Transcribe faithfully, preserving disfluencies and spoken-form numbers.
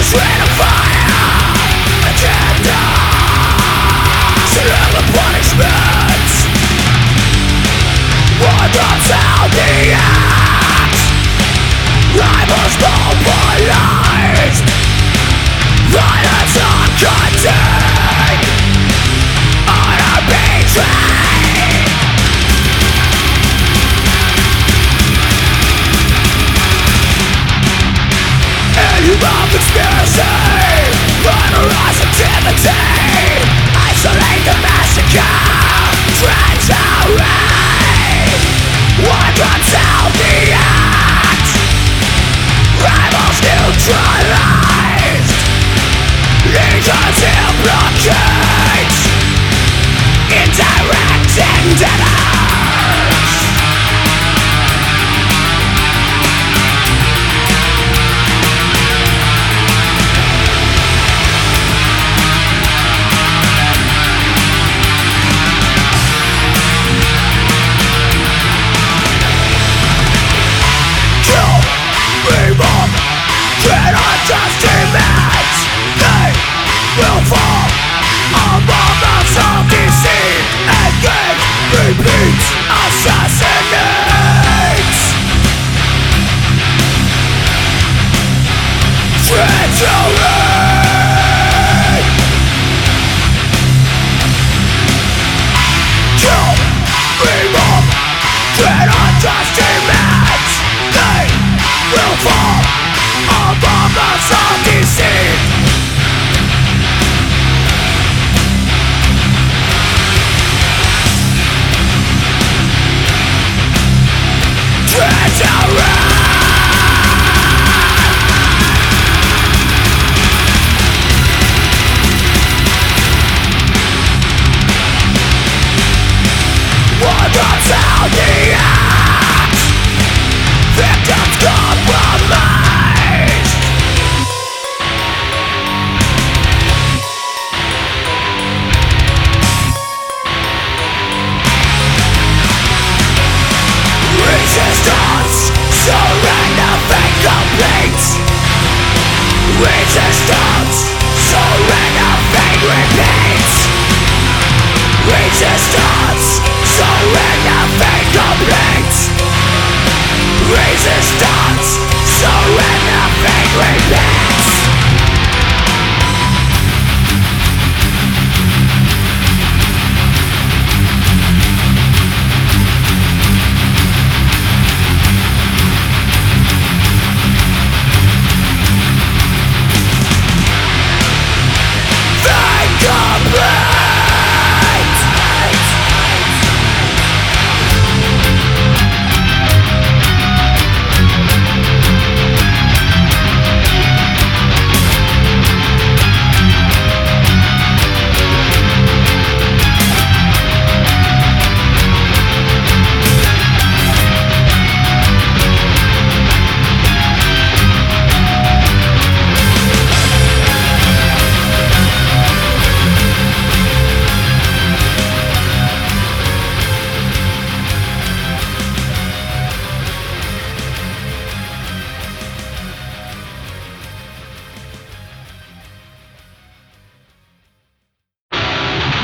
train of fire, agenda, surrender punishment. One drops out the axe, rivals mobilized, violence uncontained, honor betrayed. Inhuman conspiracy, finalize activity, isolate the massacre, trends array. One drops out the act, rivals neutralized, legions in blockades, indirect endeavors. Just demands they will fall among us of deceit, engage, repeat, assassinates, treachery. Kill, remove, dread unjust demands they will fall among us of deceit. Treachery. One drops out the axe, victims compromised. Resistance, surrender, fate complete. Resistance, surrender, fate repeats. Resistance, surrender, fate complete. Resistance, surrender.